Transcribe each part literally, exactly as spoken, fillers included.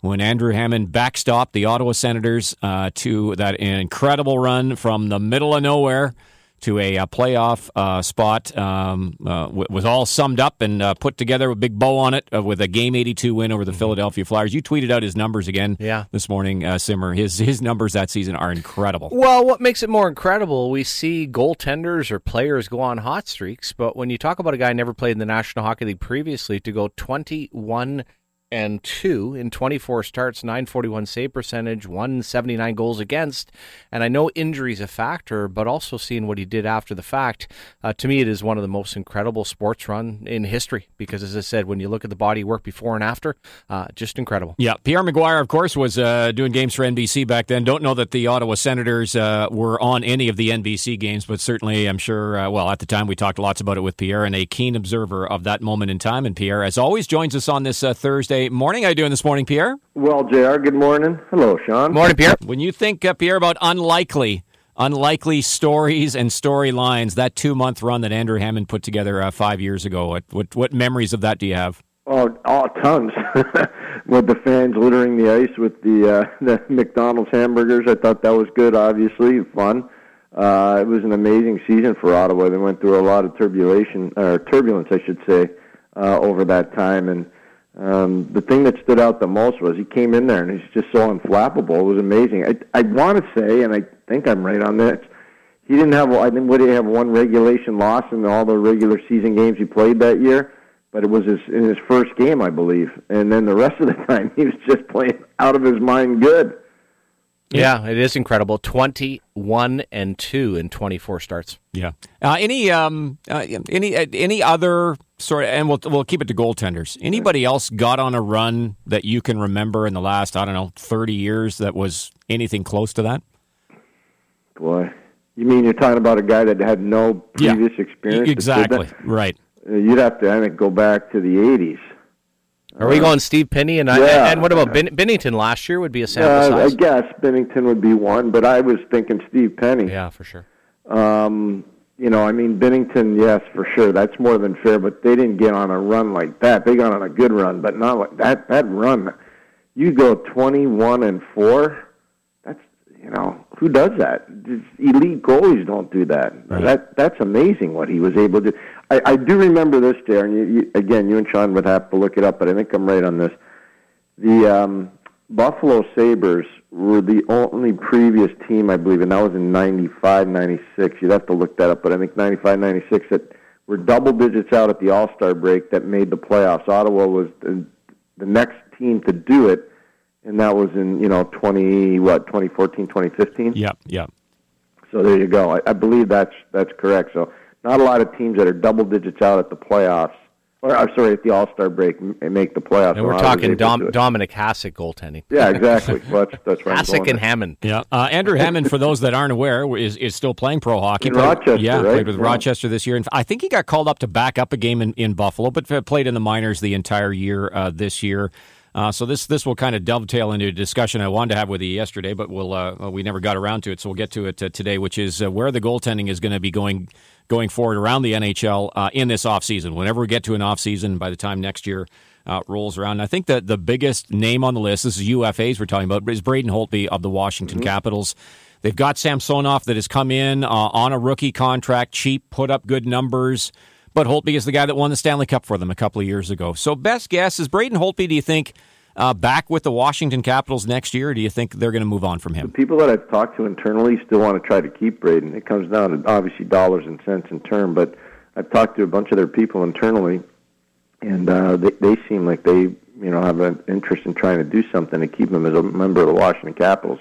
when Andrew Hammond backstopped the Ottawa Senators uh, to that incredible run from the middle of nowhere to a, a playoff uh, spot, um, uh, w- was all summed up and uh, put together with a big bow on it uh, with a Game eighty-two win over the mm-hmm. Philadelphia Flyers. You tweeted out his numbers again yeah. this morning, uh, Simmer. His his numbers that season are incredible. Well, what makes it more incredible, we see goaltenders or players go on hot streaks, but when you talk about a guy who never played in the National Hockey League previously, to go twenty-one and two in twenty-four starts, nine forty-one save percentage, one seventy-nine goals against. And I know injury is a factor, but also seeing what he did after the fact, uh, to me it is one of the most incredible sports run in history. Because as I said, when you look at the body work before and after, uh, just incredible. Yeah, Pierre McGuire, of course, was uh, doing games for N B C back then. Don't know that the Ottawa Senators uh, were on any of the N B C games, but certainly I'm sure, uh, well, at the time we talked lots about it with Pierre, and a keen observer of that moment in time. And Pierre, as always, joins us on this uh, Thursday morning. How are you doing this morning, Pierre? Well, J R, good morning. Hello, Sean. Morning, Pierre. When you think, uh, Pierre, about unlikely, unlikely stories and storylines, that two-month run that Andrew Hammond put together uh, five years ago, what, what what memories of that do you have? Oh, oh tons. With the fans littering the ice with the uh, the McDonald's hamburgers, I thought that was good. Obviously, fun. Uh, it was an amazing season for Ottawa. They went through a lot of turbulation, or turbulence, I should say, uh, over that time, and. Um, the thing that stood out the most was he came in there and he's just so unflappable. It was amazing. I, I want to say, and I think I'm right on this, he didn't have, I think, would he have one regulation loss in all the regular season games he played that year? But it was his, in his first game, I believe. And then the rest of the time, he was just playing out of his mind good. Yeah, it is incredible. twenty-one and two in twenty-four starts. Yeah. Uh, any um uh, any uh, any other sort of, and we'll we'll keep it to goaltenders. Anybody else got on a run that you can remember in the last, I don't know, thirty years that was anything close to that? Boy, you mean you're talking about a guy that had no previous yeah, experience? Exactly. Right. Uh, you'd have to, I think, go back to the eighties. Are we going Steve Pinney? And, yeah. I, and what about Ben, Binnington last year would be a sample uh, size? I guess Binnington would be one, but I was thinking Steve Pinney. Yeah, for sure. Um, you know, I mean, Binnington, yes, for sure. That's more than fair, but they didn't get on a run like that. They got on a good run, but not like that. That run, you go twenty-one and four, that's, you know, who does that? Just elite goalies don't do that. Right. That That's amazing what he was able to do. I, I do remember this, Darren. You, you, again, you and Sean would have to look it up, but I think I'm right on this. The um, Buffalo Sabres were the only previous team, I believe, and that was in ninety-five, ninety-six. You'd have to look that up, but I think ninety-five, ninety-six, that were double digits out at the All-Star break that made the playoffs. Ottawa was the, the next team to do it, and that was in, you know, twenty, what, twenty fourteen, twenty fifteen? Yeah, yeah. So there you go. I, I believe that's that's correct. So not a lot of teams that are double digits out at the playoffs, or I'm sorry, at the All-Star break and make the playoffs. And we're talking Dom, Dominic Hasek goaltending. Yeah, exactly. Well, that's, that's right. Hasek and Hammond. Yeah, uh, Andrew Hammond, for those that aren't aware, is is still playing pro hockey. In played, Rochester, yeah, right? played with yeah. Rochester this year. And I think he got called up to back up a game in, in Buffalo, but played in the minors the entire year uh, this year. Uh, so this this will kind of dovetail into a discussion I wanted to have with you yesterday, but we'll uh, we never got around to it, so we'll get to it uh, today, which is uh, where the goaltending is going to be going going forward around the N H L uh, in this offseason. Whenever we get to an offseason, by the time next year uh, rolls around, and I think that the biggest name on the list, this is U F As we're talking about, is Braden Holtby of the Washington mm-hmm. Capitals. They've got Samsonov that has come in uh, on a rookie contract, cheap, put up good numbers. But Holtby is the guy that won the Stanley Cup for them a couple of years ago. So best guess, is Braden Holtby, do you think, uh, back with the Washington Capitals next year, or do you think they're going to move on from him? The people that I've talked to internally still want to try to keep Braden. It comes down to, obviously, dollars and cents in term, but I've talked to a bunch of their people internally, and uh, they, they seem like they you know, have an interest in trying to do something to keep him as a member of the Washington Capitals.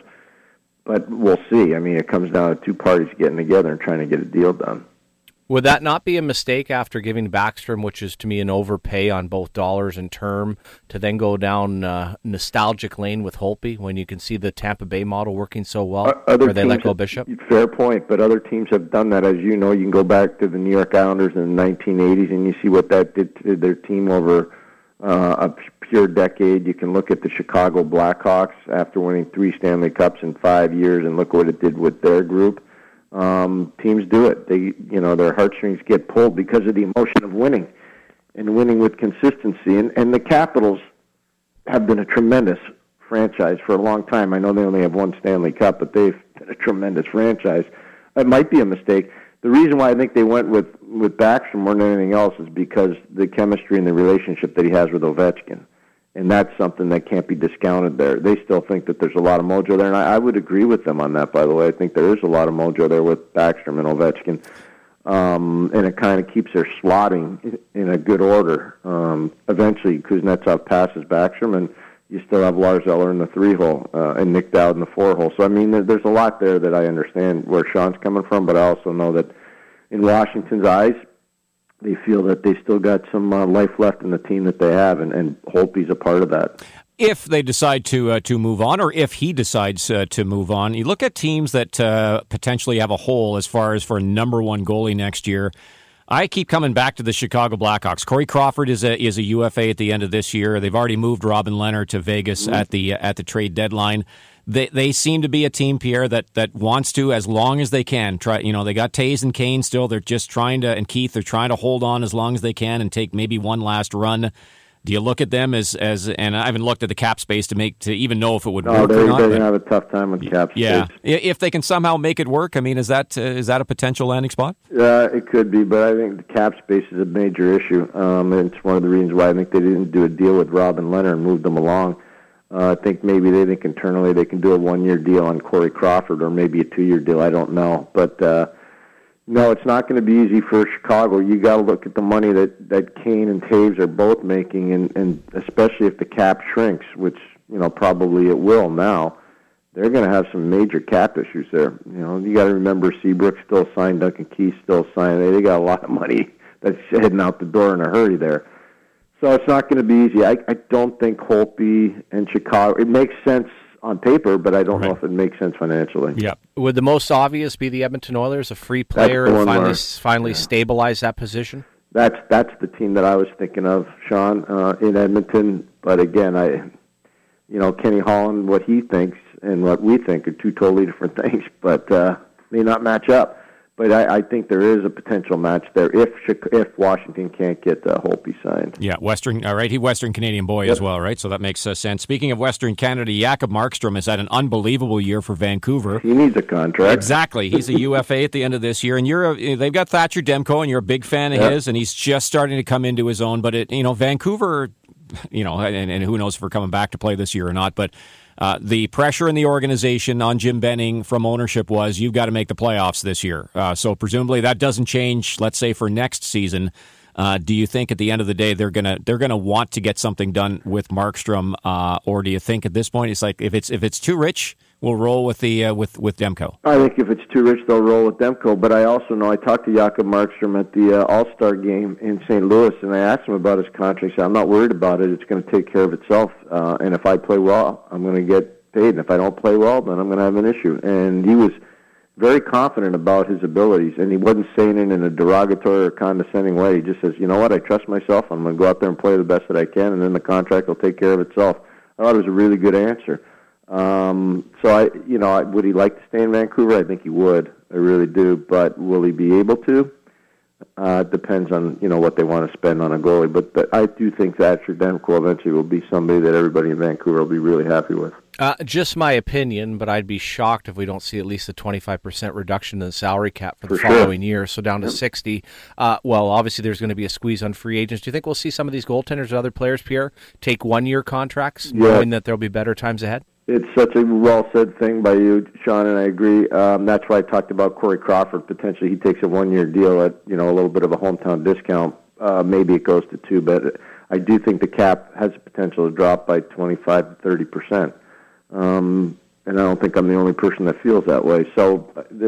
But we'll see. I mean, it comes down to two parties getting together and trying to get a deal done. Would that not be a mistake after giving Backstrom, which is to me an overpay on both dollars and term, to then go down uh, nostalgic lane with Holtby when you can see the Tampa Bay model working so well, uh, where they let go have, Bishop? Fair point, but other teams have done that. As you know, you can go back to the New York Islanders in the nineteen eighties and you see what that did to their team over uh, a pure decade. You can look at the Chicago Blackhawks after winning three Stanley Cups in five years and look what it did with their group. Um, teams do it. They, you know, their heartstrings get pulled because of the emotion of winning and winning with consistency. And, and the Capitals have been a tremendous franchise for a long time. I know they only have one Stanley Cup, but they've been a tremendous franchise. It might be a mistake. The reason why I think they went with, with Backstrom more than anything else is because the chemistry and the relationship that he has with Ovechkin. And that's something that can't be discounted there. They still think that there's a lot of mojo there, and I, I would agree with them on that, by the way. I think there is a lot of mojo there with Backstrom and Ovechkin. Um, and it kind of keeps their slotting in a good order. Um, eventually, Kuznetsov passes Backstrom, and you still have Lars Eller in the three-hole uh, and Nick Dowd in the four-hole. So, I mean, there's a lot there that I understand where Sean's coming from, but I also know that in Washington's eyes, they feel that they still got some uh, life left in the team that they have, and, and Holtby's a part of that. If they decide to uh, to move on, or if he decides uh, to move on, you look at teams that uh, potentially have a hole as far as for a number one goalie next year. I keep coming back to the Chicago Blackhawks. Corey Crawford is a is a U F A at the end of this year. They've already moved Robin Lehner to Vegas mm-hmm. at the at the trade deadline. They they seem to be a team, Pierre, that, that wants to, as long as they can, try. You know, they got Taves and Kane still. They're just trying to, and Keith, they're trying to hold on as long as they can and take maybe one last run. Do you look at them as, as and I haven't looked at the cap space to make to even know if it would no, work they, or not. They're going to have a tough time with cap yeah. space. Yeah, if they can somehow make it work, I mean, is that uh, is that a potential landing spot? Yeah, it could be, but I think the cap space is a major issue. Um, and it's one of the reasons why I think they didn't do a deal with Robin Lehner and move them along. Uh, I think maybe they think internally they can do a one-year deal on Corey Crawford or maybe a two-year deal. I don't know. But, uh, no, it's not going to be easy for Chicago. You got to look at the money that, that Kane and Taves are both making, and, and especially if the cap shrinks, which, you know, probably it will now, they're going to have some major cap issues there. You know, you got to remember Seabrook still signed, Duncan Keith still signed. They, they got a lot of money that's heading out the door in a hurry there. So it's not going to be easy. I, I don't think Holtby and Chicago, it makes sense on paper, but I don't right. know if it makes sense financially. Yeah. Would the most obvious be the Edmonton Oilers, a free player, and finally where, finally yeah. stabilize that position? That's that's the team that I was thinking of, Sean, uh, in Edmonton. But again, I, you know, Kenny Holland, what he thinks and what we think are two totally different things, but uh, may not match up. But I, I think there is a potential match there if if Washington can't get uh, Holtby signed. Yeah, Western, all right, he's Western Canadian boy yep. as well, right? So that makes uh, sense. Speaking of Western Canada, Jakob Markstrom has had an unbelievable year for Vancouver. He needs a contract. Exactly. He's a U F A at the end of this year, and you're a, they've got Thatcher Demko, and you're a big fan of yep. his, and he's just starting to come into his own. But it, you know, Vancouver, you know, and, and who knows if we're coming back to play this year or not, but. Uh, the pressure in the organization on Jim Benning from ownership was you've got to make the playoffs this year. Uh, so presumably that doesn't change, let's say, for next season. Uh, do you think at the end of the day they're gonna they're gonna want to get something done with Markstrom, uh, or do you think at this point it's like if it's if it's too rich, we'll roll with the uh, with with Demko? I think if it's too rich, they'll roll with Demko. But I also know I talked to Jakob Markstrom at the uh, All-Star game in Saint Louis, and I asked him about his contract. He said, "I'm not worried about it. It's going to take care of itself. Uh, and if I play well, I'm going to get paid. And if I don't play well, then I'm going to have an issue." And he was very confident about his abilities, and he wasn't saying it in a derogatory or condescending way. He just says, "You know what? I trust myself. I'm going to go out there and play the best that I can, and then the contract will take care of itself." I thought it was a really good answer. Um, so I, you know, would he like to stay in Vancouver? I think he would. I really do. But will he be able to? Uh, it depends on, you know, what they want to spend on a goalie. But, but I do think Thatcher Demko eventually will be somebody that everybody in Vancouver will be really happy with. Uh, just my opinion, but I'd be shocked if we don't see at least a twenty-five percent reduction in the salary cap for the for following sure. year, so down to yep. sixty. Uh, well, obviously there's going to be a squeeze on free agents. Do you think we'll see some of these goaltenders or other players, Pierre, take one-year contracts, yeah. knowing that there'll be better times ahead? It's such a well-said thing by you, Sean, and I agree. Um, that's why I talked about Corey Crawford. Potentially he takes a one-year deal at, you know, a little bit of a hometown discount. Uh, maybe it goes to two, but I do think the cap has the potential to drop by twenty-five to thirty percent. Um, and I don't think I'm the only person that feels that way. So,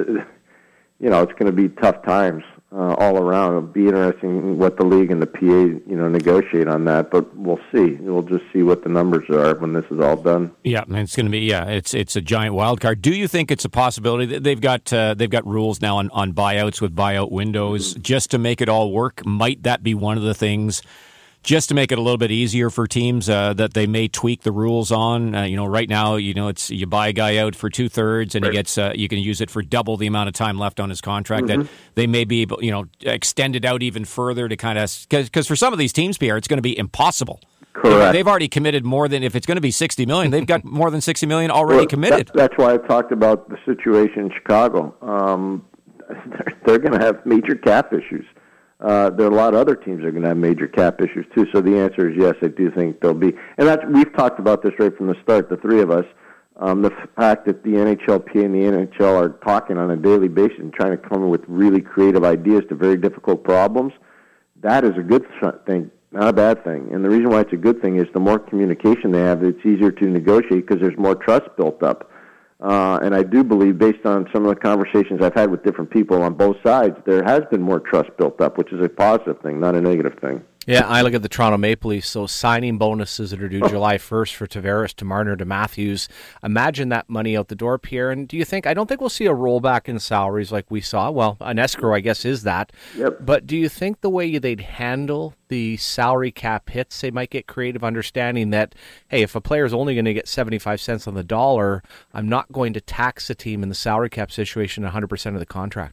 you know, it's going to be tough times uh, all around. It'll be interesting what the league and the P A, you know, negotiate on that. But we'll see. We'll just see what the numbers are when this is all done. Yeah, and it's going to be yeah, it's it's a giant wild card. Do you think it's a possibility? They've got uh, they've got rules now on, on buyouts with buyout windows mm-hmm. just to make it all work. Might that be one of the things? Just to make it a little bit easier for teams uh, that they may tweak the rules on. Uh, you know, right now, you know, it's you buy a guy out for two thirds, and right. he gets uh, you can use it for double the amount of time left on his contract. Mm-hmm. That they may be able, you know, extend it out even further to kind of because because for some of these teams, Pierre, it's going to be impossible Correct. They've already committed more than, if it's going to be sixty million dollars, they've got more than sixty million dollars already well, committed. That, that's why I talked about the situation in Chicago. Um, they're they're going to have major cap issues. Uh, there are a lot of other teams that are going to have major cap issues too. So the answer is yes, I do think there'll be. And that's, we've talked about this right from the start, the three of us. Um, the fact that the N H L P A and the N H L are talking on a daily basis and trying to come up with really creative ideas to very difficult problems, that is a good thing, not a bad thing. And the reason why it's a good thing is the more communication they have, it's easier to negotiate because there's more trust built up. Uh, and I do believe, based on some of the conversations I've had with different people on both sides, there has been more trust built up, which is a positive thing, not a negative thing. Yeah, I look at the Toronto Maple Leafs, so signing bonuses that are due oh. July first for Tavares, to Marner, to Matthews. Imagine that money out the door, Pierre. And do you think, I don't think we'll see a rollback in salaries like we saw. Well, an escrow, I guess, is that. Yep. But do you think the way they'd handle the salary cap hits, they might get creative, understanding that, hey, if a player's only going to get seventy-five cents on the dollar, I'm not going to tax the team in the salary cap situation one hundred percent of the contract?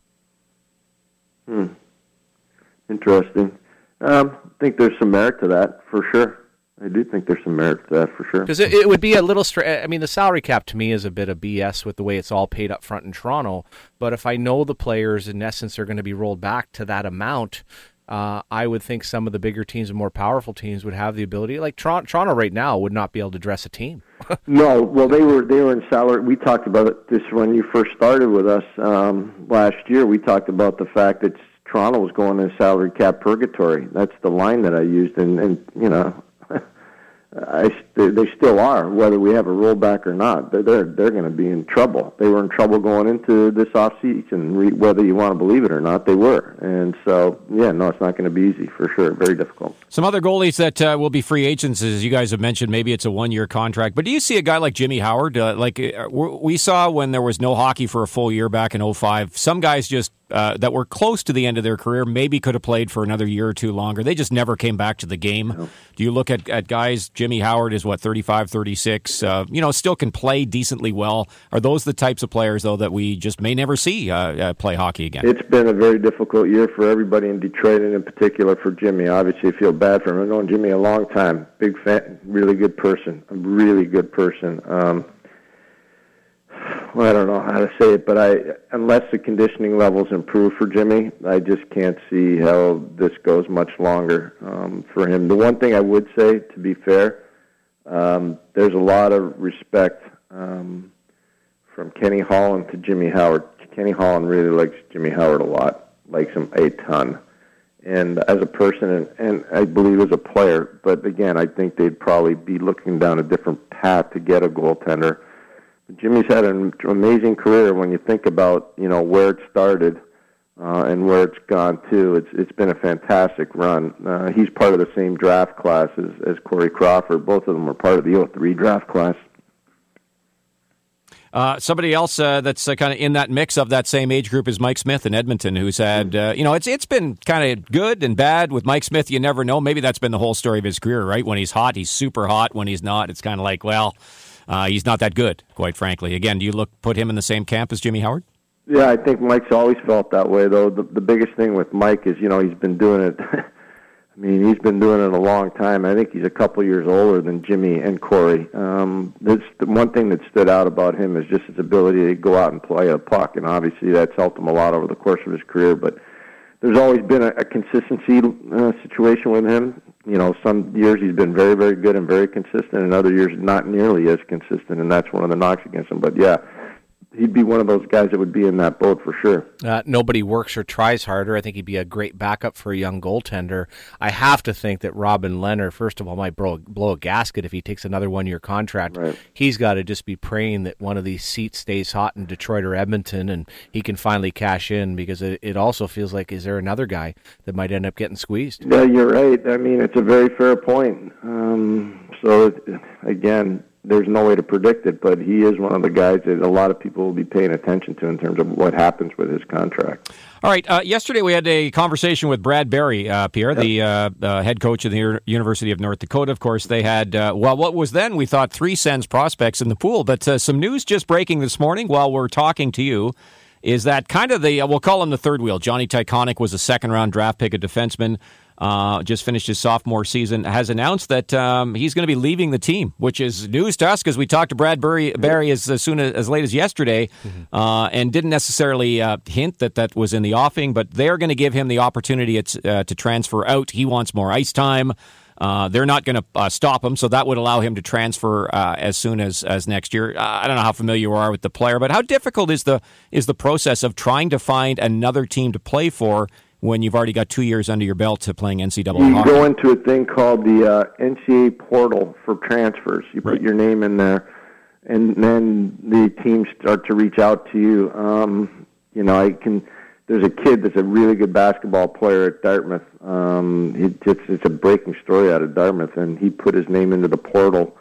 Hmm. Interesting. Um, I think there's some merit to that, for sure. I do think there's some merit to that, for sure. Because it, it would be a little str- I mean, the salary cap to me is a bit of B S with the way it's all paid up front in Toronto. But if I know the players, in essence, are going to be rolled back to that amount, uh, I would think some of the bigger teams and more powerful teams would have the ability. Like Toronto, Toronto right now would not be able to dress a team. No, well, they were they were in salary. We talked about this when you first started with us um, last year. We talked about the fact that Toronto was going in salary cap purgatory. That's the line that I used, and, and you know, I, they still are, whether we have a rollback or not. They're they're, they're going to be in trouble. They were in trouble going into this offseason, whether you want to believe it or not, they were. And so, yeah, no, it's not going to be easy, for sure. Very difficult. Some other goalies that uh, will be free agents, as you guys have mentioned, maybe it's a one-year contract. But do you see a guy like Jimmy Howard? Uh, like uh, we saw when there was no hockey for a full year back in oh five, some guys just Uh, that were close to the end of their career, maybe could have played for another year or two longer. They just never came back to the game. No. Do you look at, at guys, Jimmy Howard is what, thirty-five, thirty-six, uh, you know, still can play decently well. Are those the types of players, though, that we just may never see uh, uh, play hockey again? It's been a very difficult year for everybody in Detroit, and in particular for Jimmy. Obviously, I feel bad for him. I've known Jimmy a long time. Big fan, really good person, a really good person. Um, Well, I don't know how to say it, but I, unless the conditioning levels improve for Jimmy, I just can't see how this goes much longer um, for him. The one thing I would say, to be fair, um, there's a lot of respect um, from Kenny Holland to Jimmy Howard. Kenny Holland really likes Jimmy Howard a lot, likes him a ton, and as a person, and, and I believe as a player. But again, I think they'd probably be looking down a different path to get a goaltender. Jimmy's had an amazing career when you think about, you know, where it started uh, and where it's gone to. It's it's been a fantastic run. Uh, he's part of the same draft class as, as Corey Crawford. Both of them were part of the oh three draft class. Uh, somebody else uh, that's uh, kind of in that mix of that same age group is Mike Smith in Edmonton, who's had, uh, you know, it's it's been kind of good and bad with Mike Smith. You never know. Maybe that's been the whole story of his career, right? When he's hot, he's super hot. When he's not, it's kind of like, well, Uh, he's not that good, quite frankly. Again, do you look put him in the same camp as Jimmy Howard? Yeah, I think Mike's always felt that way, though. The, the biggest thing with Mike is, you know, he's been doing it. I mean, he's been doing it a long time. I think he's a couple years older than Jimmy and Corey. Um, this, the one thing that stood out about him is just his ability to go out and play a puck, and obviously that's helped him a lot over the course of his career. But there's always been a, a consistency uh, situation with him. You know, some years he's been very, very good and very consistent, and other years not nearly as consistent, and that's one of the knocks against him. But, yeah, he'd be one of those guys that would be in that boat for sure. Uh, nobody works or tries harder. I think he'd be a great backup for a young goaltender. I have to think that Robin Lehner, first of all, might blow, blow a gasket if he takes another one-year contract. Right. He's got to just be praying that one of these seats stays hot in Detroit or Edmonton and he can finally cash in, because it, it also feels like, is there another guy that might end up getting squeezed? Yeah, you're right. I mean, it's a very fair point. Um, so, it, again, there's no way to predict it, but he is one of the guys that a lot of people will be paying attention to in terms of what happens with his contract. All right. Uh, yesterday we had a conversation with Brad Berry, uh, Pierre, yep. the uh, uh, head coach of the U- University of North Dakota. Of course, they had, uh, well, what was then, we thought, three Sens prospects in the pool. But uh, some news just breaking this morning while we're talking to you is that kind of the, uh, we'll call him the third wheel. Johnny Tyconic was a second-round draft pick, a defenseman. uh, just finished his sophomore season, has announced that um, he's going to be leaving the team, which is news to us because we talked to Brad Barry, Barry as, as soon as, as late as yesterday, mm-hmm. uh, and didn't necessarily uh, hint that that was in the offing, but they're going to give him the opportunity at, uh, to transfer out. He wants more ice time. Uh, they're not going to uh, stop him, so that would allow him to transfer uh, as soon as, as next year. Uh, I don't know how familiar you are with the player, but how difficult is the is the process of trying to find another team to play for when you've already got two years under your belt to playing N C double A you hockey? You go into a thing called the uh, N C A A portal for transfers. You put right. your name in there, and then the teams start to reach out to you. Um, you know, I can. There's a kid that's a really good basketball player at Dartmouth. Um, he, it's, it's a breaking story out of Dartmouth, and he put his name into the portal,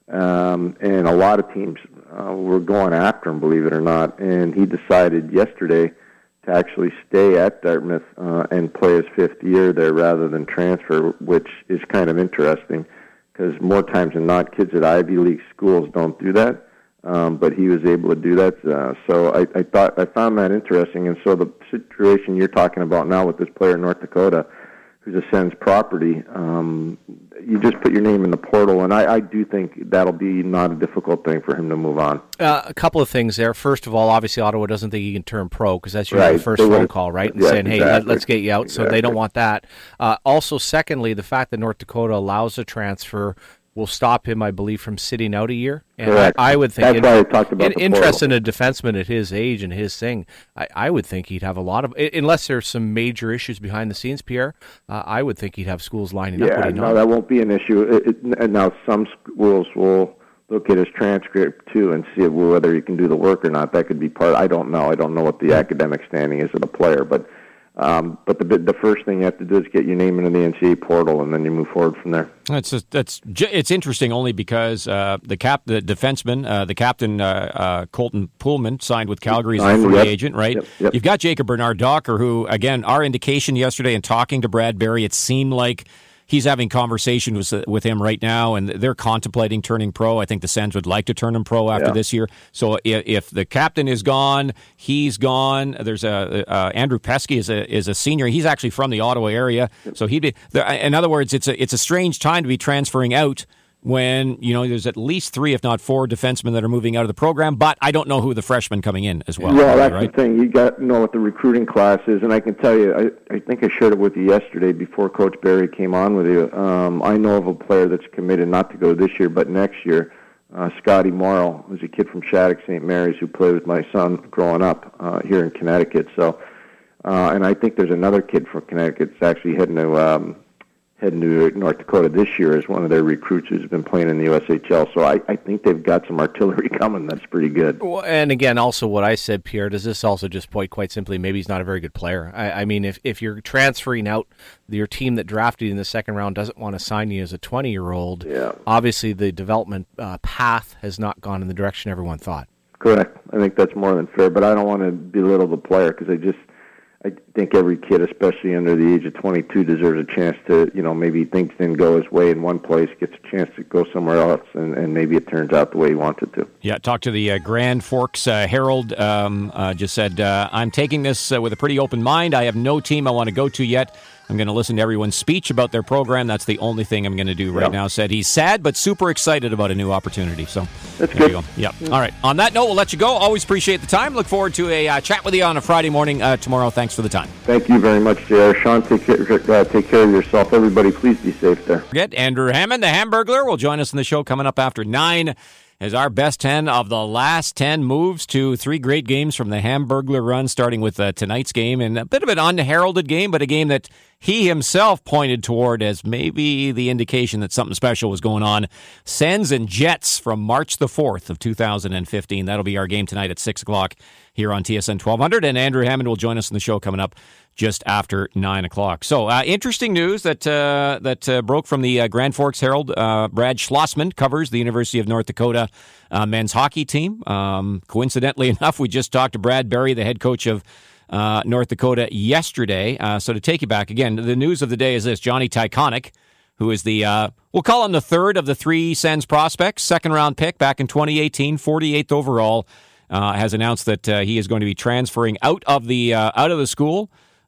um, and a lot of teams uh, were going after him, believe it or not. And he decided yesterday to actually stay at Dartmouth uh, and play his fifth year there rather than transfer, which is kind of interesting because more times than not, kids at Ivy League schools don't do that. Um, but he was able to do that, uh, so I, I thought I found that interesting. And so the situation you're talking about now with this player in North Dakota, who's a Sens property, um, you just put your name in the portal, and I, I do think that'll be not a difficult thing for him to move on. Uh, a couple of things there. First of all, obviously Ottawa doesn't think he can turn pro because that's usually right. the first phone call, right? And yeah, saying, hey, exactly. let, let's get you out. Exactly. So they don't want that. Uh, also, secondly, the fact that North Dakota allows a transfer will stop him, I believe, from sitting out a year. And I, I would think, that's in, why I talked about in, the interest in a defenseman at his age and his thing, I, I would think he'd have a lot of, unless there's some major issues behind the scenes, Pierre, uh, I would think he'd have schools lining yeah, up. Yeah, no, that won't be an issue. It, it, and now some schools will look at his transcript, too, and see whether he can do the work or not. That could be part, I don't know. I don't know what the academic standing is of the player, but Um, but the the first thing you have to do is get your name into the N C A A portal, and then you move forward from there. That's just, that's it's interesting only because uh, the cap the defenseman, uh, the captain uh, uh, Colton Pullman signed with Calgary as a free yep. agent, right? Yep, yep. You've got Jacob Bernard Docker, who again, our indication yesterday in talking to Brad Barry, it seemed like he's having conversations with, with him right now, and they're contemplating turning pro. I think the Sens would like to turn him pro after yeah. this year. So if, if the captain is gone, he's gone. There's a uh, Andrew Pesky is a is a senior. He's actually from the Ottawa area, so he'd be. In other words, it's a it's a strange time to be transferring out when, you know, there's at least three, if not four, defensemen that are moving out of the program, but I don't know who the freshmen coming in as well. Well, that's right? the thing. You got to know what the recruiting class is, and I can tell you, I, I think I shared it with you yesterday before Coach Barry came on with you. Um, I know of a player that's committed not to go this year, but next year, uh, Scotty Morrow, who's a kid from Shattuck Saint Mary's who played with my son growing up uh, here in Connecticut. So, uh, and I think there's another kid from Connecticut that's actually heading to um, heading to North Dakota this year as one of their recruits who's been playing in the U S H L. So I, I think they've got some artillery coming. That's pretty good. Well, and again, also what I said, Pierre, does this also just point quite simply, maybe he's not a very good player? I, I mean, if, if you're transferring out, your team that drafted you in the second round doesn't want to sign you as a twenty-year-old, yeah. obviously the development uh, path has not gone in the direction everyone thought. Correct. I think that's more than fair, but I don't want to belittle the player because I just I think every kid, especially under the age of twenty-two, deserves a chance to, you know, maybe things didn't go his way in one place, gets a chance to go somewhere else, and, and maybe it turns out the way he wanted to. Yeah, talk to the uh, Grand Forks uh, Herald. Um, uh, just said, uh, I'm taking this uh, with a pretty open mind. I have no team I want to go to yet. I'm going to listen to everyone's speech about their program. That's the only thing I'm going to do right yep. now. Said he's sad but super excited about a new opportunity. So that's there good. You go. Yep. All right. On that note, we'll let you go. Always appreciate the time. Look forward to a uh, chat with you on a Friday morning uh, tomorrow. Thanks for the time. Thank you very much, J R. Sean, take care, uh, take care of yourself. Everybody, please be safe there. Forget Andrew Hammond, the Hamburglar, will join us in the show coming up after nine. As our best ten of the last ten moves to three great games from the Hamburglar run, starting with uh, tonight's game, and a bit of an unheralded game, but a game that he himself pointed toward as maybe the indication that something special was going on. Sens and Jets from March the fourth of two thousand fifteen. That'll be our game tonight at six o'clock here on T S N twelve hundred, and Andrew Hammond will join us in the show coming up just after nine o'clock. So, uh, interesting news that uh, that uh, broke from the uh, Grand Forks Herald. Uh, Brad Schlossman covers the University of North Dakota uh, men's hockey team. Um, coincidentally enough, we just talked to Brad Barry, the head coach of uh, North Dakota, yesterday. Uh, so to take you back, again, the news of the day is this. Johnny Tyconic, who is the, uh, we'll call him the third of the three Sens prospects, second-round pick back in twenty eighteen, forty-eighth overall, uh, has announced that uh, he is going to be transferring out of the uh, out of the school.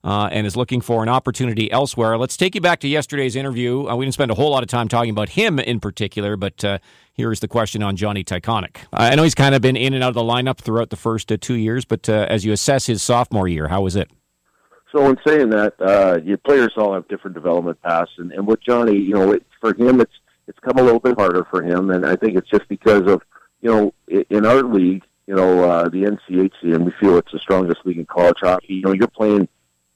uh, and is looking for an opportunity elsewhere. Let's take you back to yesterday's interview. Uh, we didn't spend a whole lot of time talking about him in particular, but uh, here is the question on Johnny Tychonick. I know he's kind of been in and out of the lineup throughout the first uh, two years, but uh, as you assess his sophomore year, how was it? So in saying that, uh, your players all have different development paths, and, and with Johnny, you know, it, for him, it's it's come a little bit harder for him, and I think it's just because of, you know, in our league, you know, uh, the N C H C, and we feel it's the strongest league in college hockey. You know, you're playing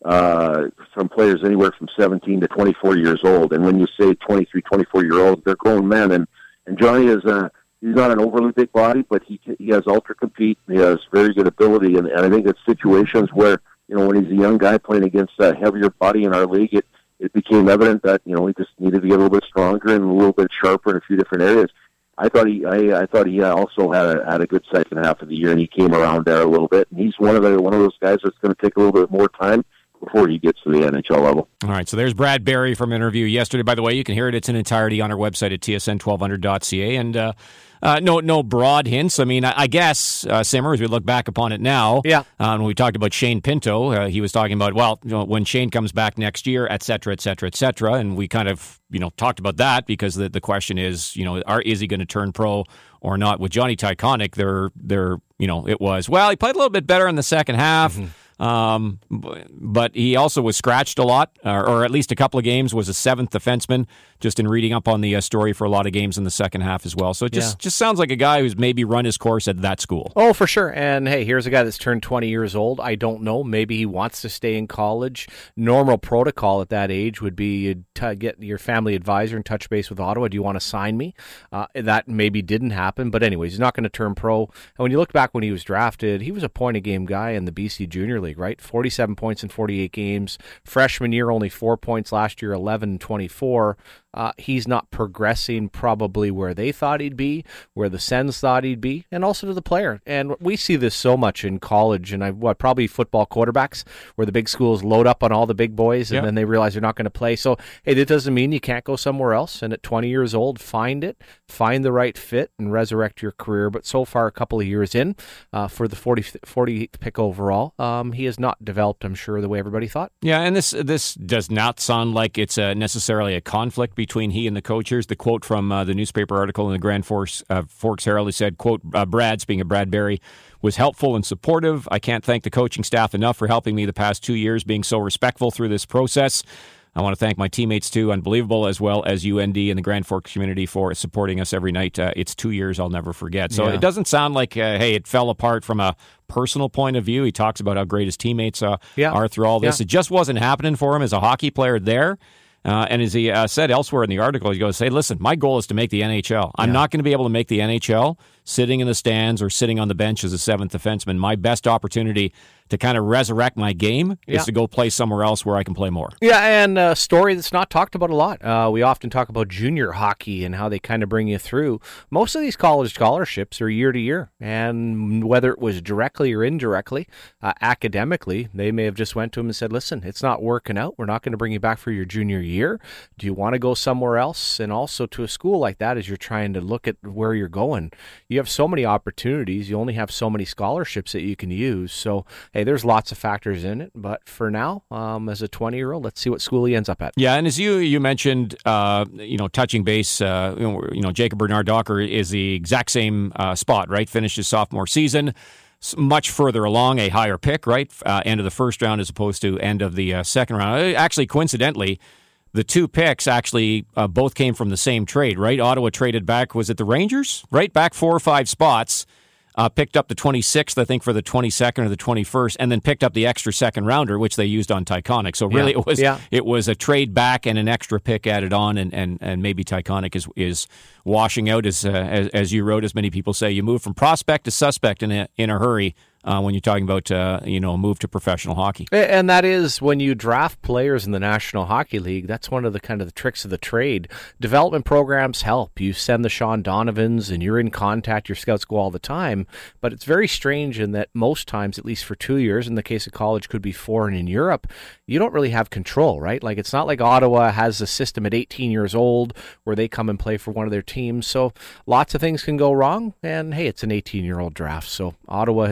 uh, from players anywhere from seventeen to twenty-four years old, and when you say twenty-three, twenty-four-year-olds, they're grown men, and, and Johnny is uh, he's not an overly big body, but he he has ultra-compete, he has very good ability, and, and I think it's situations where, you know, when he's a young guy playing against a heavier body in our league, it, it became evident that, you know, he just needed to get a little bit stronger and a little bit sharper in a few different areas. I thought he, I, I thought he also had a, had a good second half of the year, and he came around there a little bit. And he's one of the one of those guys that's going to take a little bit more time before he gets to the N H L level. All right, so there's Brad Berry from interview yesterday. By the way, you can hear it; it's in entirety on our website at T S N twelve hundred dot C A. And uh, uh, no, no broad hints. I mean, I, I guess uh, Simmer, as we look back upon it now, yeah. Uh, when we talked about Shane Pinto, uh, he was talking about, well, you know, when Shane comes back next year, et cetera, et cetera, et cetera, and we kind of, you know, talked about that because the the question is, you know, are is he going to turn pro or not? With Johnny Tychonick, there, there, you know, it was, well, he played a little bit better in the second half. Mm-hmm. Um, but he also was scratched a lot, or, or at least a couple of games, was a seventh defenseman, just in reading up on the uh, story for a lot of games in the second half as well. So it just, yeah. just sounds like a guy who's maybe run his course at that school. Oh, for sure. And hey, here's a guy that's turned twenty years old. I don't know. Maybe he wants to stay in college. Normal protocol at that age would be you'd t- get your family advisor and touch base with Ottawa. Do you want to sign me? Uh, that maybe didn't happen. But anyways, he's not going to turn pro. And when you look back when he was drafted, he was a point-a-game guy in the B C Junior League, right? forty-seven points in forty-eight games. Freshman year, only four points. Last year, eleven and twenty-four. Uh, he's not progressing probably where they thought he'd be, where the Sens thought he'd be, and also to the player. And we see this so much in college, and I, what probably football quarterbacks, where the big schools load up on all the big boys, and yep. then they realize they're not going to play. So, hey, that doesn't mean you can't go somewhere else. And at twenty years old, find it, find the right fit, and resurrect your career. But so far, a couple of years in, uh, for the forty-eighth pick overall, um, he has not developed, I'm sure, the way everybody thought. Yeah, and this this does not sound like it's a, necessarily a conflict between he and the coach. Here's the quote from uh, the newspaper article in the Grand Forks, uh, Forks Herald. He said, quote, uh, Brad, speaking of Brad Berry, was helpful and supportive. I can't thank the coaching staff enough for helping me the past two years, being so respectful through this process. I want to thank my teammates, too, unbelievable, as well as U N D and the Grand Forks community for supporting us every night. Uh, it's two years I'll never forget. So yeah. It doesn't sound like, uh, hey, it fell apart from a personal point of view. He talks about how great his teammates uh, yeah. are through all this. Yeah. It just wasn't happening for him as a hockey player there. Uh, and as he uh, said elsewhere in the article, he goes, hey, listen, my goal is to make the N H L. I'm yeah. not going to be able to make the N H L sitting in the stands or sitting on the bench as a seventh defenseman. My best opportunity to kind of resurrect my game yeah. is to go play somewhere else where I can play more. Yeah, and a story that's not talked about a lot. Uh, we often talk about junior hockey and how they kind of bring you through. Most of these college scholarships are year to year, and whether it was directly or indirectly, uh, academically, they may have just went to him and said, listen, it's not working out. We're not going to bring you back for your junior year. Do you want to go somewhere else? And also to a school like that, as you're trying to look at where you're going, you have so many opportunities. You only have so many scholarships that you can use. So, hey, there's lots of factors in it, but for now, um, as a twenty-year-old, let's see what school he ends up at. Yeah, and as you you mentioned, uh, you know, touching base, uh, you know, you know, Jacob Bernard-Docker is the exact same uh, spot, right? Finished his sophomore season, much further along, a higher pick, right? Uh, end of the first round as opposed to end of the uh, second round. Actually, coincidentally, the two picks actually uh, both came from the same trade, right? Ottawa traded back, was it the Rangers? Right, back four or five spots. Uh, picked up the twenty-sixth, I think, for the twenty-second or the twenty-first, and then picked up the extra second rounder, which they used on Tychonick. So really, yeah. it was yeah. it was a trade back and an extra pick added on, and, and, and maybe Tychonick is is washing out, as, uh, as as you wrote, as many people say. You move from prospect to suspect in a in a hurry. Uh, when you're talking about, uh, you know, a move to professional hockey. And that is when you draft players in the National Hockey League, that's one of the kind of the tricks of the trade. Development programs help. You send the Sean Donovans and you're in contact, your scouts go all the time, but it's very strange in that most times, at least for two years, in the case of college, could be four, and in Europe, you don't really have control, right? Like, it's not like Ottawa has a system at eighteen years old where they come and play for one of their teams. So lots of things can go wrong, and hey, it's an eighteen-year-old draft. So Ottawa has done some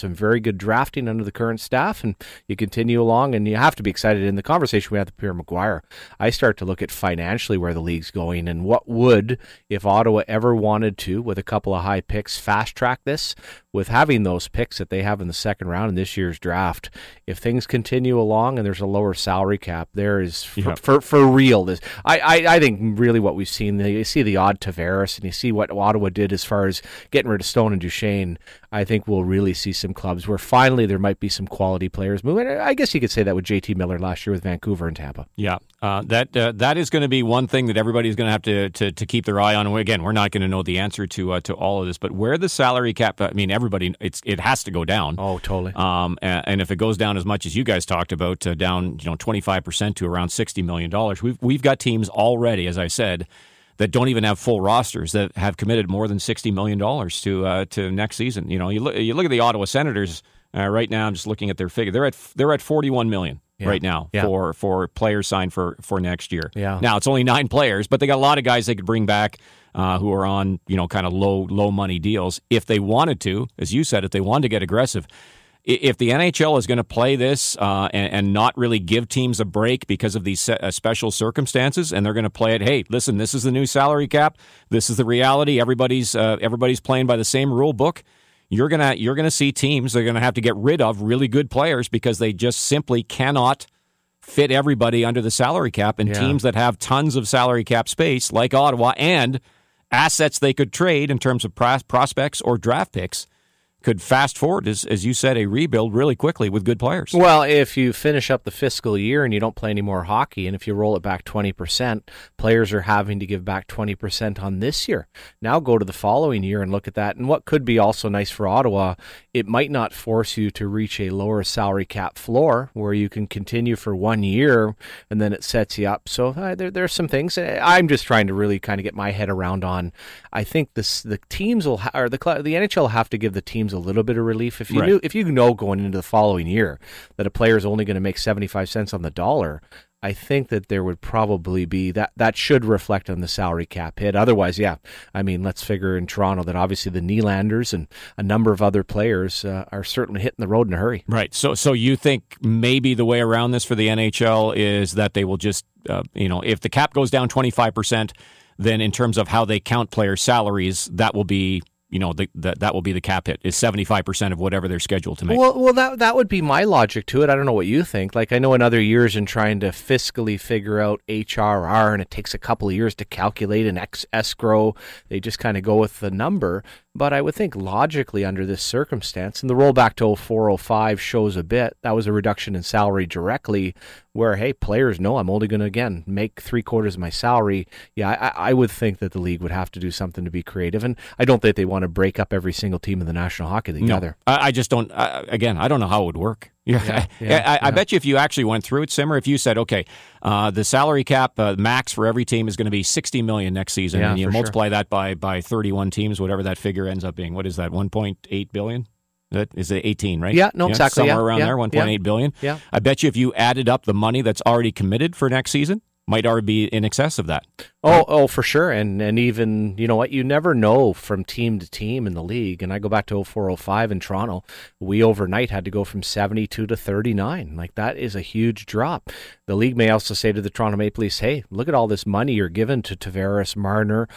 some very good drafting under the current staff, and you continue along, and you have to be excited. In the conversation we had with Pierre McGuire, I start to look at financially where the league's going, and what would, if Ottawa ever wanted to, with a couple of high picks, fast-track this, with having those picks that they have in the second round in this year's draft. If things continue along and there's a lower salary cap, there is, for, yeah. for, for real, this. I, I, I think really what we've seen, you see the odd Tavares, and you see what Ottawa did as far as getting rid of Stone and Duchesne. I think we'll really see some clubs where finally there might be some quality players moving. I guess you could say that with J T Miller last year with Vancouver and Tampa. Yeah, uh, that uh, that is going to be one thing that everybody's going to have to, to to keep their eye on. Again, we're not going to know the answer to uh, to all of this, but where the salary cap, I mean, everybody, it's it has to go down. Oh, totally. Um, and, and if it goes down as much as you guys talked about, uh, down you know twenty-five percent to around sixty million dollars, we've we've got teams already, as I said, that don't even have full rosters that have committed more than sixty million dollars to uh, to next season. You know, you look you look at the Ottawa Senators uh, right now. I'm just looking at their figure. They're at they're at forty-one million dollars yeah. right now yeah. for for players signed for, for next year. Yeah. Now it's only nine players, but they got a lot of guys they could bring back uh, who are on you know kind of low low money deals if they wanted to. As you said, if they wanted to get aggressive. If the N H L is going to play this uh, and, and not really give teams a break because of these uh, special circumstances, and they're going to play it, hey, listen, this is the new salary cap. This is the reality. Everybody's uh, everybody's playing by the same rule book. You're gonna you're gonna see teams that are going to have to get rid of really good players because they just simply cannot fit everybody under the salary cap. And yeah. teams that have tons of salary cap space, like Ottawa, and assets they could trade in terms of pros- prospects or draft picks, could fast forward, as, as you said, a rebuild really quickly with good players. Well, if you finish up the fiscal year and you don't play any more hockey, and if you roll it back twenty percent, players are having to give back twenty percent on this year. Now go to the following year and look at that. And what could be also nice for Ottawa, it might not force you to reach a lower salary cap floor where you can continue for one year and then it sets you up. So uh, there, there are some things I'm just trying to really kind of get my head around on. I think this the teams will, ha- or the the N H L will have to give the teams a little bit of relief. If you right. knew, if you know going into the following year that a player is only going to make seventy-five cents on the dollar, I think that there would probably be that that should reflect on the salary cap hit. Otherwise, yeah, I mean, let's figure in Toronto that obviously the Nylanders and a number of other players uh, are certainly hitting the road in a hurry. Right. So, so you think maybe the way around this for the N H L is that they will just, uh, you know, if the cap goes down twenty-five percent, then in terms of how they count player salaries, that will be. You know, the, the, that will be the cap hit, is seventy-five percent of whatever they're scheduled to make. Well, well, that that would be my logic to it. I don't know what you think. Like, I know in other years in trying to fiscally figure out H R R, and it takes a couple of years to calculate an ex- escrow, they just kind of go with the number. But I would think logically under this circumstance, and the rollback to oh four oh five shows a bit, that was a reduction in salary directly, where, hey, players know I'm only going to, again, make three quarters of my salary. Yeah, I, I would think that the league would have to do something to be creative, and I don't think they want to break up every single team in the National Hockey League no, either. I, I just don't, I, again, I don't know how it would work. Yeah, yeah, I, yeah, I, I yeah. bet you if you actually went through it, Simmer, if you said, okay, uh, the salary cap uh, max for every team is going to be sixty million dollars next season, yeah, and you for multiply sure. that by by thirty-one teams, whatever that figure ends up being. What is that? one point eight billion dollars? That is it eighteen, right? Yeah, no, exactly. Somewhere yeah, around yeah, there, one point eight yeah, billion dollars. Yeah. I bet you if you added up the money that's already committed for next season, might already be in excess of that. Oh, oh, for sure. And and even, you know what, you never know from team to team in the league. And I go back to oh four oh five in Toronto. We overnight had to go from seventy-two to thirty-nine. Like, that is a huge drop. The league may also say to the Toronto Maple Leafs, hey, look at all this money you're giving to Tavares, Marner,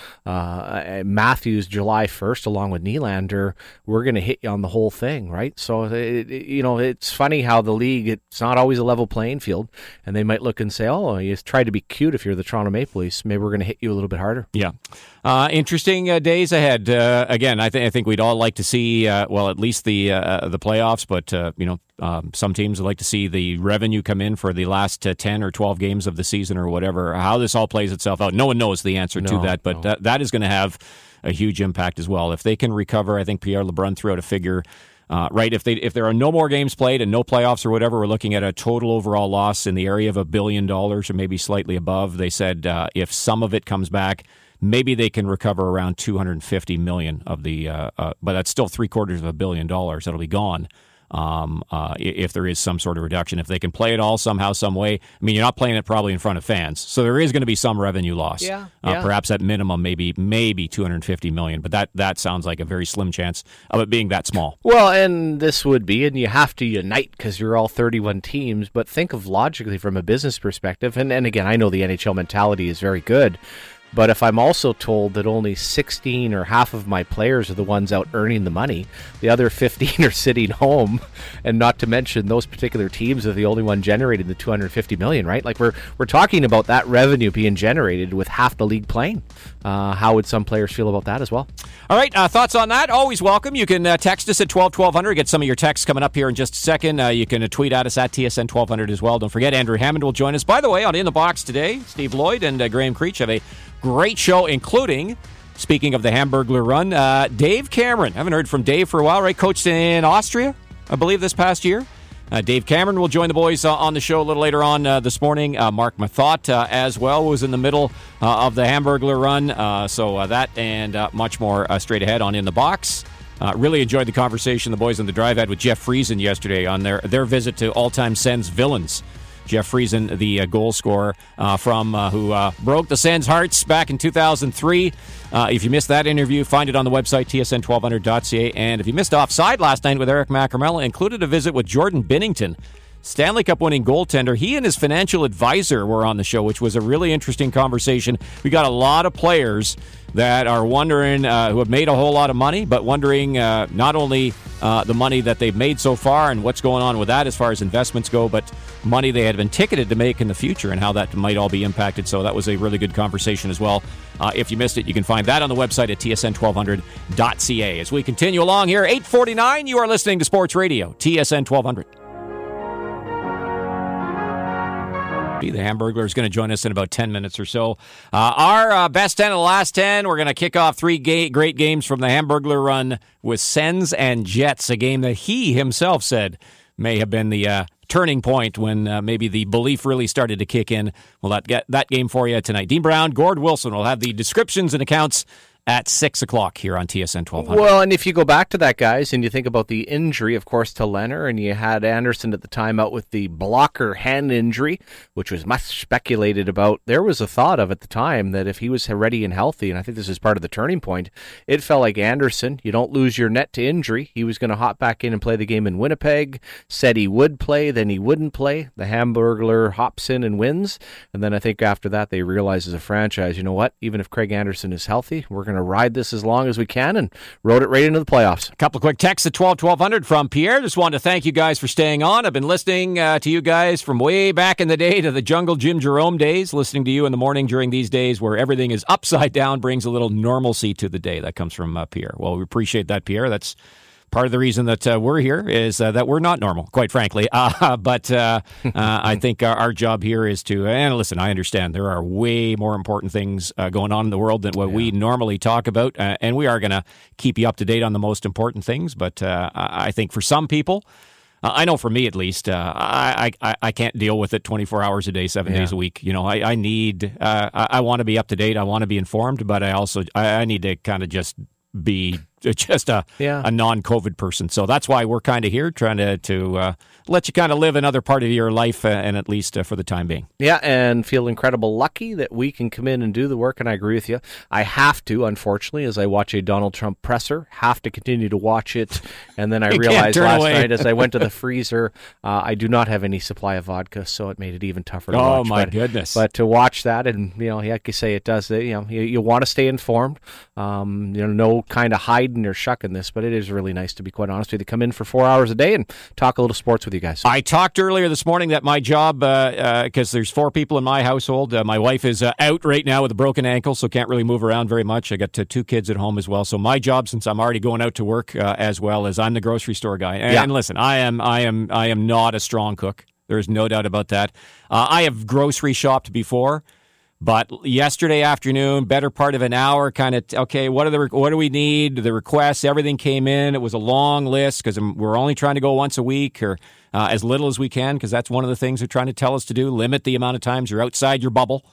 uh, Matthews July first, along with Nylander. We're going to hit you on the whole thing, right? So, it, it, you know, it's funny how the league, it's not always a level playing field. And they might look and say, oh, you try to be cute if you're the Toronto Maple Leafs. Maybe we're going to hit you a little bit harder. Yeah. Uh, interesting uh, days ahead. Uh, again, I, th- I think we'd all like to see, uh, well, at least the uh, the playoffs, but, uh, you know, um, some teams would like to see the revenue come in for the last uh, ten or twelve games of the season or whatever. How this all plays itself out, no one knows the answer no, to that, but no. that, that is going to have a huge impact as well. If they can recover, I think Pierre LeBrun threw out a figure. Uh, right, if they if there are no more games played and no playoffs or whatever, we're looking at a total overall loss in the area of a billion dollars or maybe slightly above. They said uh, if some of it comes back, maybe they can recover around two hundred fifty million of the, uh, uh, but that's still three quarters of a billion dollars that'll be gone Um, uh, if there is some sort of reduction, if they can play it all somehow, some way. I mean, you're not playing it probably in front of fans, so there is going to be some revenue loss. Yeah, uh, yeah. Perhaps at minimum, maybe maybe two hundred fifty million. But that that sounds like a very slim chance of it being that small. Well, and this would be, and you have to unite because you're all thirty-one teams. But think of logically from a business perspective, and and again, I know the N H L mentality is very good. But if I'm also told that only sixteen or half of my players are the ones out earning the money, the other fifteen are sitting home, and not to mention those particular teams are the only one generating the two hundred fifty million, right? Like we're we're talking about that revenue being generated with half the league playing. Uh, how would some players feel about that as well? All right, uh, thoughts on that? Always welcome. You can uh, text us at twelve twelve hundred. Get some of your texts coming up here in just a second. Uh, you can uh, tweet at us at T S N twelve hundred as well. Don't forget, Andrew Hammond will join us. By the way, on In the Box today, Steve Lloyd and uh, Graham Creech have a great show, including, speaking of the Hamburglar run, uh, Dave Cameron. Haven't heard from Dave for a while, right? Coached in Austria, I believe, this past year. Uh, Dave Cameron will join the boys uh, on the show a little later on uh, this morning. Uh, Mark Mathot uh, as well was in the middle uh, of the Hamburglar run. Uh, so uh, that and uh, much more uh, straight ahead on In the Box. Uh, really enjoyed the conversation the boys on the drive had with Jeff Friesen yesterday on their, their visit to all-time Sens villains. Jeff Friesen, the uh, goal scorer uh, from uh, who uh, broke the Sens' hearts back in two thousand three. Uh, if you missed that interview, find it on the website, T S N twelve hundred dot C A. And if you missed Offside last night with Eric Macramella, included a visit with Jordan Binnington, Stanley Cup winning goaltender. He and his financial advisor were on the show, which was a really interesting conversation. We got a lot of players that are wondering, uh, who have made a whole lot of money, but wondering uh, not only uh, the money that they've made so far and what's going on with that as far as investments go, but money they had been ticketed to make in the future and how that might all be impacted. So that was a really good conversation as well. Uh, if you missed it, you can find that on the website at T S N twelve hundred dot C A. As we continue along here, eight forty-nine, you are listening to Sports Radio, T S N twelve hundred. The Hamburglar is going to join us in about ten minutes or so. Uh, our uh, best ten of the last ten, we're going to kick off three ga- great games from the Hamburglar run with Sens and Jets, a game that he himself said may have been the uh, turning point when uh, maybe the belief really started to kick in. Well, that get that game for you tonight. Dean Brown, Gord Wilson will have the descriptions and accounts at six o'clock here on T S N twelve hundred. Well, and if you go back to that, guys, and you think about the injury, of course, to Leonard, and you had Anderson at the time out with the blocker hand injury, which was much speculated about, there was a thought of at the time that if he was ready and healthy, and I think this is part of the turning point, it felt like Anderson, you don't lose your net to injury. He was going to hop back in and play the game in Winnipeg, said he would play, then he wouldn't play. The Hamburglar hops in and wins, and then I think after that they realized as a franchise, you know what, even if Craig Anderson is healthy, we're going to ride this as long as we can, and rode it right into the playoffs. A couple of quick texts at twelve twelve hundred from Pierre. Just wanted to thank you guys for staying on. I've been listening uh, to you guys from way back in the day, to the Jungle Jim Jerome days. Listening to you in the morning during these days where everything is upside down brings a little normalcy to the day. That comes from uh, Pierre. Well, we appreciate that, Pierre. That's part of the reason that uh, we're here is uh, that we're not normal, quite frankly. Uh, but uh, uh, I think our, our job here is to, and listen, I understand there are way more important things uh, going on in the world than what yeah. we normally talk about. Uh, and we are going to keep you up to date on the most important things. But uh, I think for some people, uh, I know for me at least, uh, I, I I can't deal with it twenty-four hours a day, seven yeah. days a week. You know, I, I need, uh, I, I want to be up to date. I want to be informed, but I also, I, I need to kind of just be just a yeah. a non-COVID person. So that's why we're kind of here, trying to to uh, let you kind of live another part of your life, uh, and at least uh, for the time being. Yeah, and feel incredible lucky that we can come in and do the work, and I agree with you. I have to, unfortunately, as I watch a Donald Trump presser, have to continue to watch it, and then I realized last away. night as I went to the freezer, uh, I do not have any supply of vodka, so it made it even tougher to oh, watch. Oh, my but, goodness. But to watch that, and, you know, like you say, it does, you know, you, you want to stay informed, um, you know, no kind of hiding or shucking this, but it is really nice, to be quite honest with you, to come in for four hours a day and talk a little sports with you guys. I talked earlier this morning that my job, because uh, uh, there's four people in my household, uh, my wife is uh, out right now with a broken ankle, so can't really move around very much. I got uh, two kids at home as well. So my job, since I'm already going out to work uh, as well, as I'm the grocery store guy. And, yeah. and listen, I am, I am, I am not a strong cook. There's no doubt about that. Uh, I have grocery shopped before. But yesterday afternoon, better part of an hour, kind of, okay, what are the what do we need? The requests, everything came in. It was a long list because we're only trying to go once a week or uh, as little as we can, because that's one of the things they're trying to tell us to do. Limit the amount of times you're outside your bubble.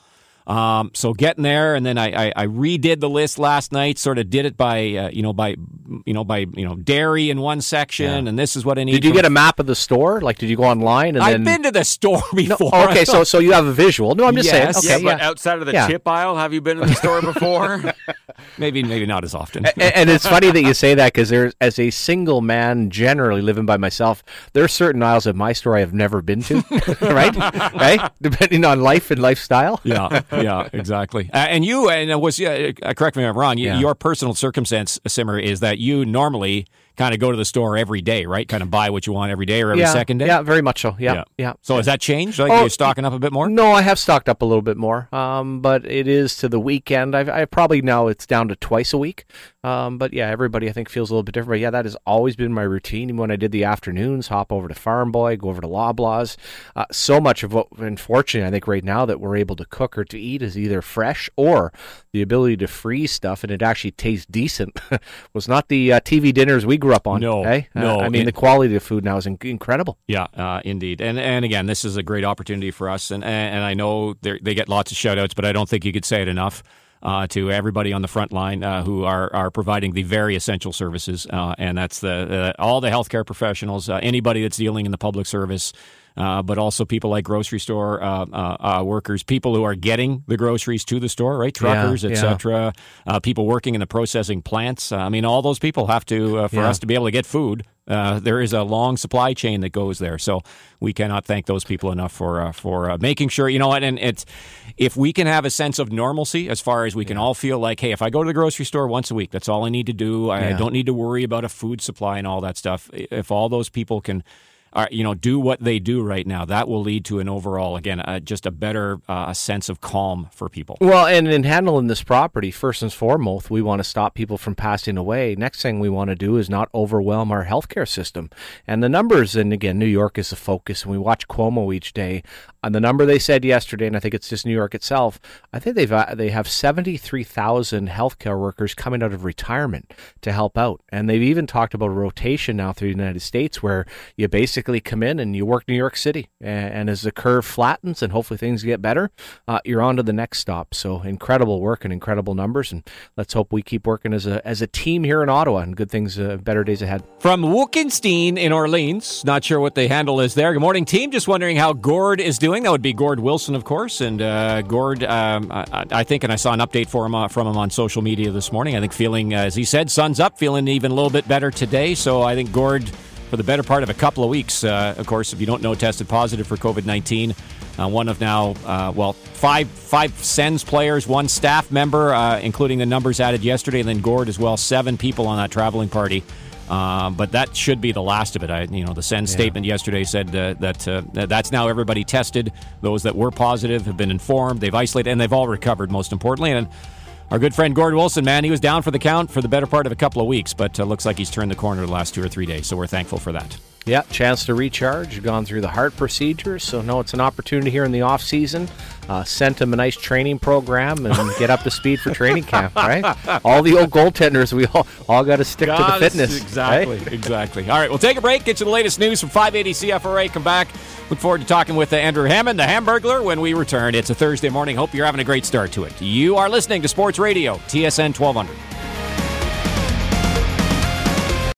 Um, so getting there, and then I, I, I redid the list last night. Sort of did it by uh, you know by you know by you know dairy in one section, yeah. and this is what I need. Did you get a map of the store? Like, did you go online? And I've then... been to the store before. No, okay, so so you have a visual. No, I'm just yes. saying. Okay, yeah, yeah, but outside of the yeah. chip aisle, have you been in the store before? maybe maybe not as often. and, and it's funny that you say that because there's as a single man, generally living by myself, there are certain aisles at my store I have never been to. right, right, depending on life and lifestyle. yeah, yeah, exactly. Uh, and you, and it was yeah, uh, correct me if I'm wrong. You, Yeah. Your personal circumstance, Simmer, is that you normally kind of go to the store every day, right? Kind of buy what you want every day or every yeah, second day. Yeah, very much so. Yeah, Yeah. yeah. So has that changed? Like, Oh, you're stocking up a bit more? No, I have stocked up a little bit more, um, but it is to the weekend. I've, I probably now it's down to twice a week. Um, but yeah, everybody I think feels a little bit different. But yeah, that has always been my routine. Even when I did the afternoons, hop over to Farm Boy, go over to Loblaws. Uh, so much of what, unfortunately, I think right now that we're able to cook or to eat is either fresh or the ability to freeze stuff and it actually tastes decent. Was not the uh, T V dinners we grew up on. No, eh? uh, no. I mean, It- the quality of food now is in- incredible. Yeah, uh, indeed. And and again, this is a great opportunity for us. And and I know they're- they get lots of shout outs, but I don't think you could say it enough. Uh, to everybody on the front line uh, who are, are providing the very essential services, uh, and that's the uh, all the healthcare professionals, uh, anybody that's dealing in the public service, uh, but also people like grocery store uh, uh, uh, workers, people who are getting the groceries to the store, right? Truckers, Yeah, et yeah. cetera. Uh, people working in the processing plants. Uh, I mean, all those people have to uh, for Yeah. us to be able to get food. Uh, there is a long supply chain that goes there, so we cannot thank those people enough for uh, for uh, making sure. You know what? And it's if we can have a sense of normalcy, as far as we can all feel like, hey, if I go to the grocery store once a week, that's all I need to do. I Yeah. don't need to worry about a food supply and all that stuff. If all those people can, uh, you know, do what they do right now, that will lead to an overall, again, uh, just a better uh, sense of calm for people. Well, and in handling this property, first and foremost, we want to stop people from passing away. Next thing we want to do is not overwhelm our healthcare system. And the numbers, and again, New York is the focus, and we watch Cuomo each day. On the number they said yesterday, and I think it's just New York itself, I think they've uh, they have seventy-three thousand healthcare workers coming out of retirement to help out. And they've even talked about a rotation now through the United States where you basically come in and you work New York City. And, and as the curve flattens and hopefully things get better, uh, you're on to the next stop. So incredible work and incredible numbers. And let's hope we keep working as a as a team here in Ottawa and good things, uh, better days ahead. From Wookenstein in Orleans, not sure what the handle is there. Good morning, team. Just wondering how Gord is doing. That would be Gord Wilson, of course. And uh, Gord, um, I, I think, and I saw an update for him uh, from him on social media this morning. I think feeling, uh, as he said, sun's up, feeling even a little bit better today. So I think Gord, for the better part of a couple of weeks, uh, of course, if you don't know, tested positive for COVID nineteen. Uh, one of now, uh, well, five five Sens players, one staff member, uh, including the numbers added yesterday, and then Gord as well, seven people on that traveling party. Um, but that should be the last of it. I, you know, the Sens statement yesterday said uh, that uh, that's now everybody tested. Those that were positive have been informed. They've isolated, and they've all recovered, most importantly. And our good friend Gord Wilson, man, he was down for the count for the better part of a couple of weeks, but uh, looks like he's turned the corner the last two or three days. So we're thankful for that. Yeah, chance to recharge, gone through the heart procedure. So, no, it's an opportunity here in the off season. Uh, sent him a nice training program and get up to speed for training camp, right? All the old goaltenders, we all, all got to stick to the fitness. Exactly, right? exactly. All right, we'll take a break, get you the latest news from five eighty C F R A. Come back. Look forward to talking with uh, Andrew Hammond, the Hamburglar, when we return. It's a Thursday morning. Hope you're having a great start to it. You are listening to Sports Radio, T S N twelve hundred.